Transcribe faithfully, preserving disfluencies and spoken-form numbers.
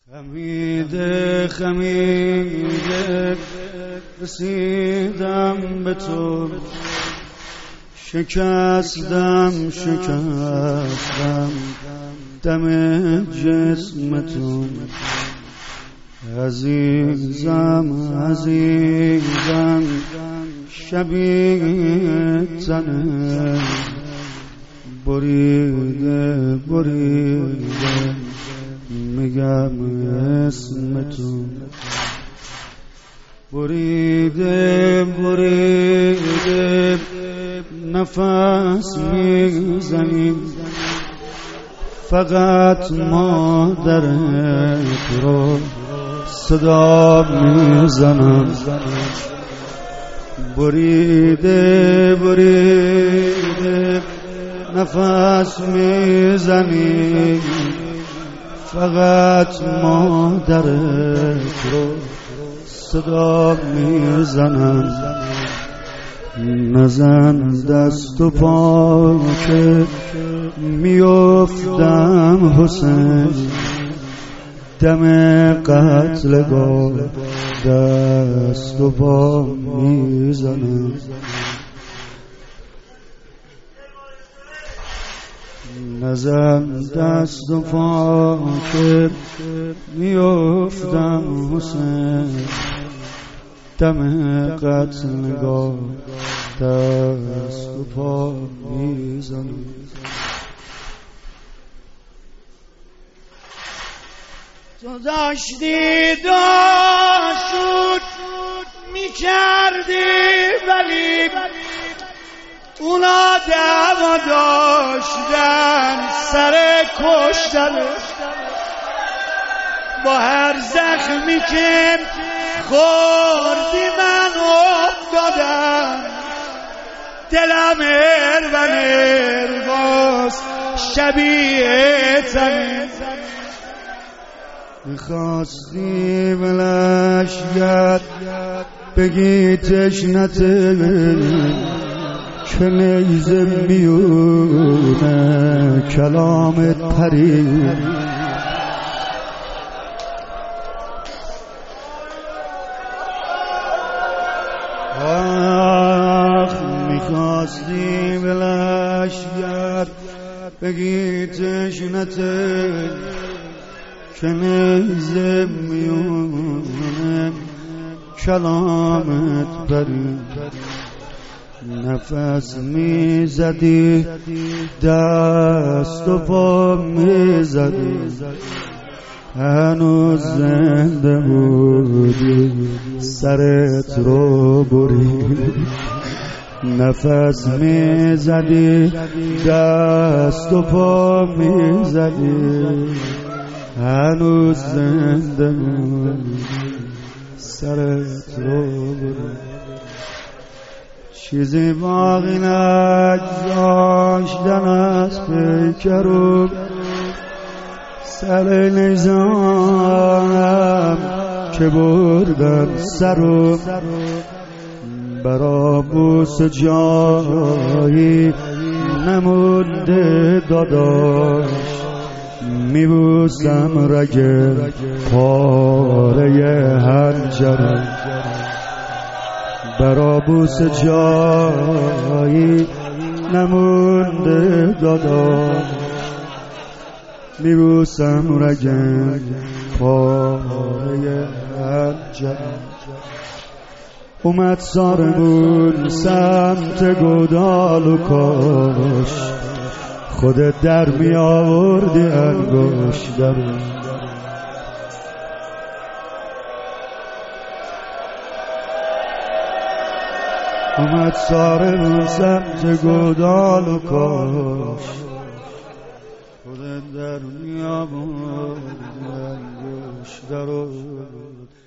خمیده خمیده رسیدم به تو، شکستم شکستم دم جسم تو. عزیزم عزیزم شبیه تنه، بریده بریده میگم اسم تو. بریده بریده نفس میزنیم، فقط مادرت رو صدا میزنم. بریده بریده نفس میزنیم، فقط مادرت رو صدا میزنم. نزن دست و پا که میافتم حسین، دم قتلگاه دست و پا میزنم. نزن دست و پا که میافتم حسین، دم قتلگاه دست و پا میزنم. تو داشتی داشت میکردی، ولی اونا دعوا داشتن سر کشتن. با هر زخمی که خوردی من افتادم، دلم ارون ارواز شبیه تنه. میخواستی بلشگر بگی تشنته، که نیزه میونه کلامت پرید. آخ میخواستی بلشگر بگی تشنته، که نیزه میونه کلامت پرید. نفس میزدی دست و پا میزدی، هنوز زنده بودی سرت رو برید. نفس میزدی دست و پا میزدی، هنوز زنده بودی سرت رو برید. چیزی باقی نگذاشتن از پیکرو، سر نظام که بردن سرو. برا بوس جایی نمونده داداش، میبوسم رگ پاره هنجره. برا بوس جایی نمونده داداش، میبوسم رگ پاره هنجره. اومد سارمون سمت گودال و کاش، خودت در می آوردی انگشترو. اومد سارمون سمت گودال و کاش، خودت در می آوردی انگشترو.